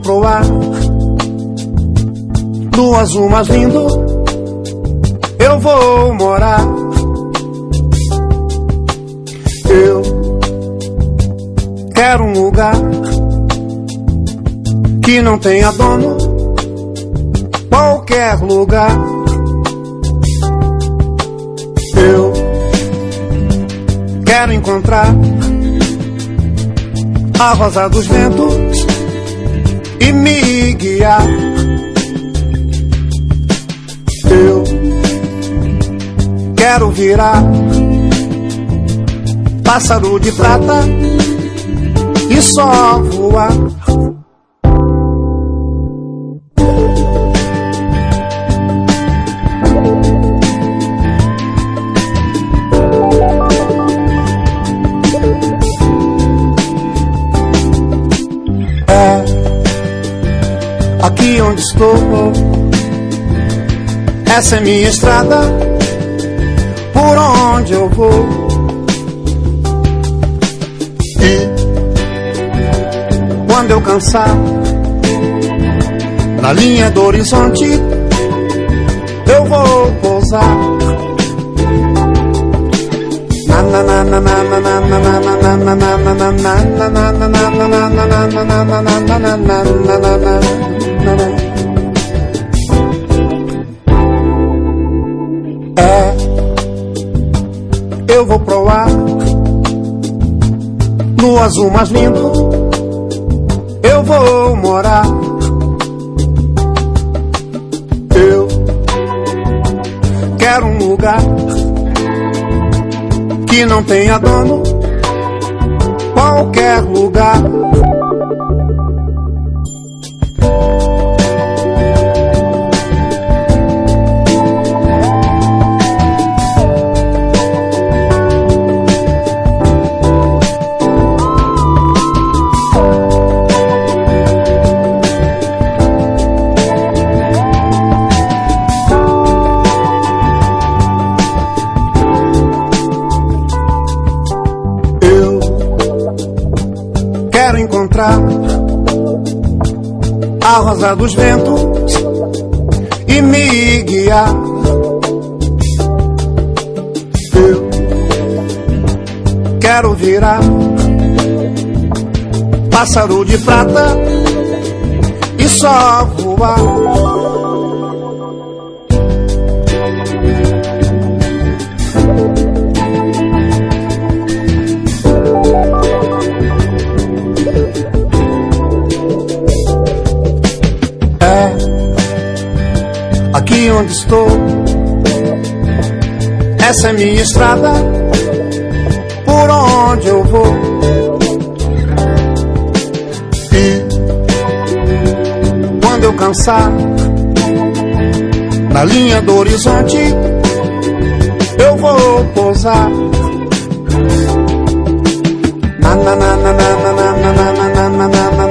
pro ar, no azul mais lindo eu vou morar. Eu quero um lugar que não tenha dono, qualquer lugar. Eu quero encontrar a rosa dos ventos e me guiar. Eu quero virar pássaro de prata e só voar. É aqui onde estou, essa é minha estrada, por onde eu vou. E quando eu cansar, na linha do horizonte eu vou pousar. É, eu vou pro ar, no azul mais lindo eu vou morar. Eu quero um lugar que não tenha dono, qualquer lugar. Quero encontrar a rosa dos ventos e me guiar. Eu quero virar pássaro de prata e só voar. Aqui onde estou, essa é minha estrada, por onde eu vou. E quando eu cansar, na linha do horizonte eu vou pousar. Na na na na na na na na na na na.